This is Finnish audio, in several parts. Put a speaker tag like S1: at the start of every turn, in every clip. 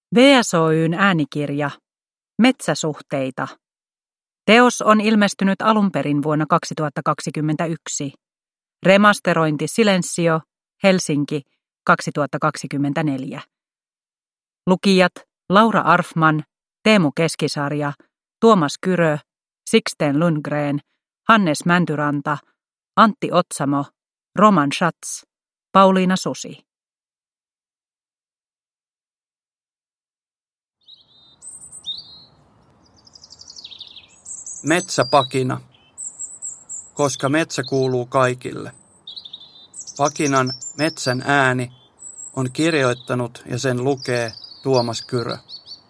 S1: VSOY:n äänikirja Metsäsuhteita. Teos on ilmestynyt alun perin vuonna 2021. Remasterointi Silensio, Helsinki, 2024. Lukijat Laura Arfman, Teemu Keskisarja, Tuomas Kyrö, Sixten Lundgren, Hannes Mäntyranta, Antti Otsamo, Roman Schatz, Pauliina Susi.
S2: Metsäpakina, koska metsä kuuluu kaikille. Pakinan Metsän ääni on kirjoittanut ja sen lukee Tuomas Kyrö.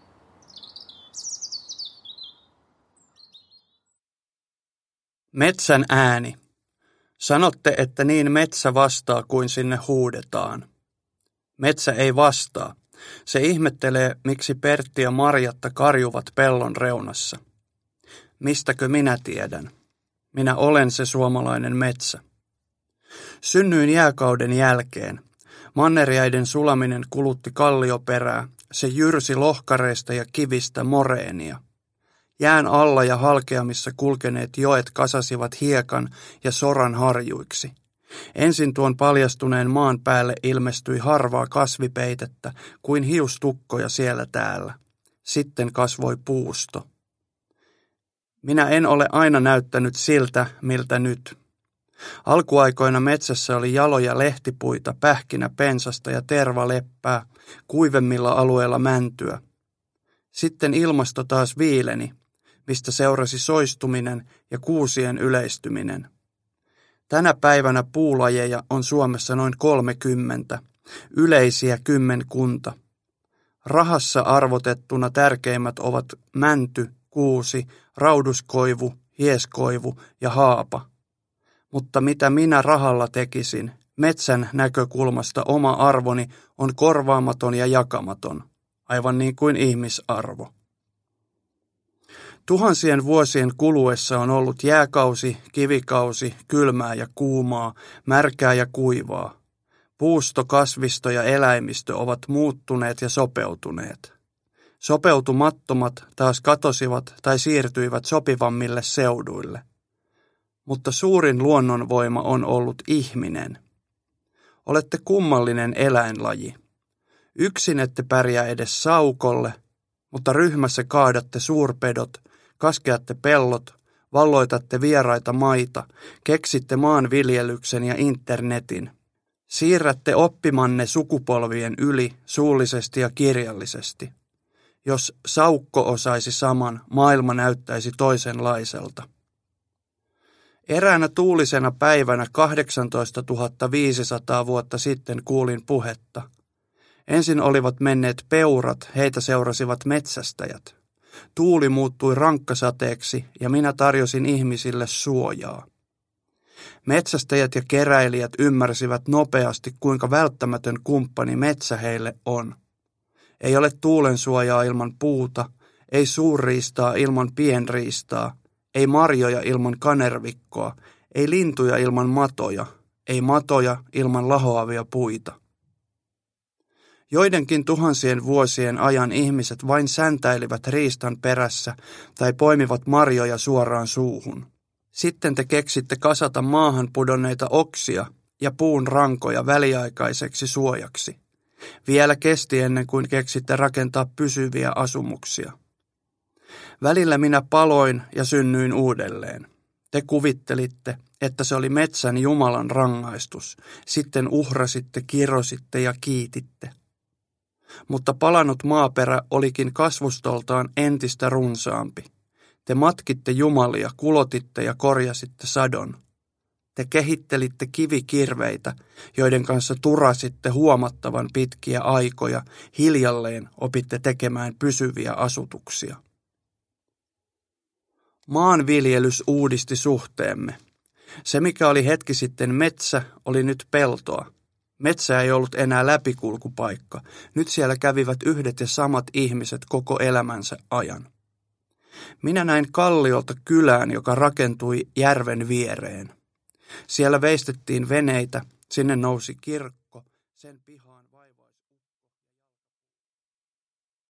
S2: Metsän ääni. Sanotte, että niin metsä vastaa kuin sinne huudetaan. Metsä ei vastaa. Se ihmettelee, miksi Pertti ja Marjatta karjuvat pellon reunassa. Mistäkö minä tiedän? Minä olen se suomalainen metsä. Synnyin jääkauden jälkeen. Mannerjäiden sulaminen kulutti kallioperää. Se jyrsi lohkareista ja kivistä moreenia. Jään alla ja halkeamissa kulkeneet joet kasasivat hiekan ja soran harjuiksi. Ensin tuon paljastuneen maan päälle ilmestyi harvaa kasvipeitettä kuin hiustukkoja siellä täällä. Sitten kasvoi puusto. Minä en ole aina näyttänyt siltä, miltä nyt. Alkuaikoina metsässä oli jaloja lehtipuita, pähkinäpensasta ja tervaleppää, kuivemmilla alueilla mäntyä. Sitten ilmasto taas viileni, mistä seurasi soistuminen ja kuusien yleistyminen. Tänä päivänä puulajeja on Suomessa noin 30, yleisiä kymmenkunta. Rahassa arvotettuna tärkeimmät ovat mänty, kuusi, rauduskoivu, hieskoivu ja haapa. Mutta mitä minä rahalla tekisin, metsän näkökulmasta oma arvoni on korvaamaton ja jakamaton, aivan niin kuin ihmisarvo. Tuhansien vuosien kuluessa on ollut jääkausi, kivikausi, kylmää ja kuumaa, märkää ja kuivaa. Puusto, kasvisto ja eläimistö ovat muuttuneet ja sopeutuneet. Sopeutumattomat taas katosivat tai siirtyivät sopivammille seuduille. Mutta suurin luonnonvoima on ollut ihminen. Olette kummallinen eläinlaji. Yksin ette pärjää edes saukolle, mutta ryhmässä kaadatte suurpedot, kaskeatte pellot, valloitatte vieraita maita, keksitte maanviljelyksen ja internetin. Siirrätte oppimanne sukupolvien yli suullisesti ja kirjallisesti. Jos saukko osaisi saman, maailma näyttäisi toisenlaiselta. Eräänä tuulisena päivänä 18 500 vuotta sitten kuulin puhetta. Ensin olivat menneet peurat, heitä seurasivat metsästäjät. Tuuli muuttui rankkasateeksi ja minä tarjosin ihmisille suojaa. Metsästäjät ja keräilijät ymmärsivät nopeasti, kuinka välttämätön kumppani metsä heille on. Ei ole tuulensuojaa ilman puuta, ei suurriistaa ilman pienriistaa, ei marjoja ilman kanervikkoa, ei lintuja ilman matoja, ei matoja ilman lahoavia puita. Joidenkin tuhansien vuosien ajan ihmiset vain säntäilivät riistan perässä tai poimivat marjoja suoraan suuhun. Sitten te keksitte kasata maahan pudonneita oksia ja puun rankoja väliaikaiseksi suojaksi. Vielä kesti ennen kuin keksitte rakentaa pysyviä asumuksia. Välillä minä paloin ja synnyin uudelleen. Te kuvittelitte, että se oli metsän Jumalan rangaistus. Sitten uhrasitte, kirositte ja kiititte. Mutta palanut maaperä olikin kasvustoltaan entistä runsaampi. Te matkitte jumalia, kulotitte ja korjasitte sadon. Te kehittelitte kivikirveitä, joiden kanssa turasitte huomattavan pitkiä aikoja, hiljalleen opitte tekemään pysyviä asutuksia. Maanviljelys uudisti suhteemme. Se, mikä oli hetki sitten metsä, oli nyt peltoa. Metsä ei ollut enää läpikulkupaikka. Nyt siellä kävivät yhdet ja samat ihmiset koko elämänsä ajan. Minä näin kalliolta kylään, joka rakentui järven viereen. Siellä veistettiin veneitä, sinne nousi kirkko, sen piha.